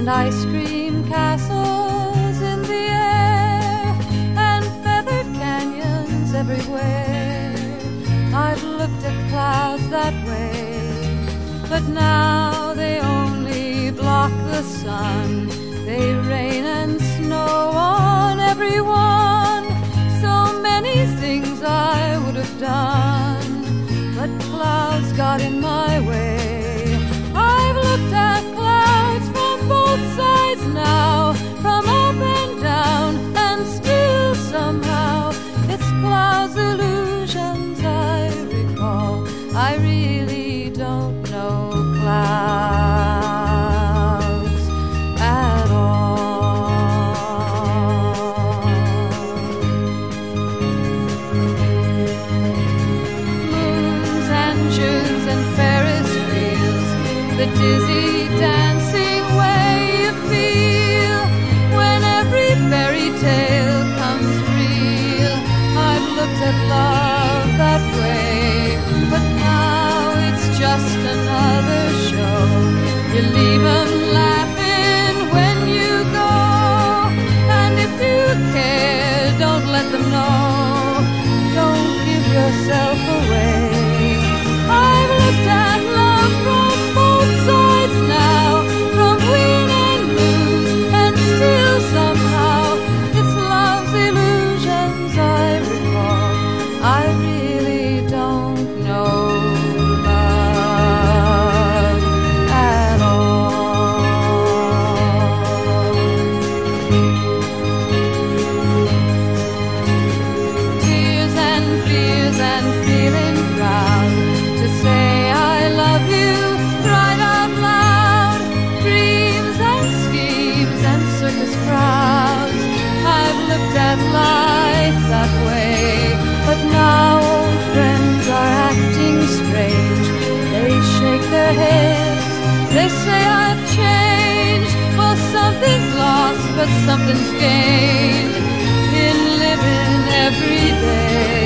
and ice cream castles in the air, and feathered canyons everywhere. I've looked at clouds that way, but now they only block the sun. They rain and snow on everyone. So many things I would have done, but clouds got in my way. I've looked at clouds from both sides now, from up and down, and still somehow it's clouds' illusions I recall. I really don't know clouds at all. Moons and Junes and Ferris wheels, the dizzy dancing way you feel when every fairy tale comes real. I've looked at love that way, but now it's just another show. You leave 'em laughing when you go, and if you care, don't let them know. Don't give yourself away. I've looked at love from both sides now, from win and lose, and still somehow it's love's illusions I recall. I really don't know love at all. Tears and fears and feeling proud to say I love you right out loud. Dreams and schemes and circus crowds. I've looked at life that way, but now old friends are acting strange. They shake their heads, they say I've changed. Well, something's lost, but something's gained in living every day.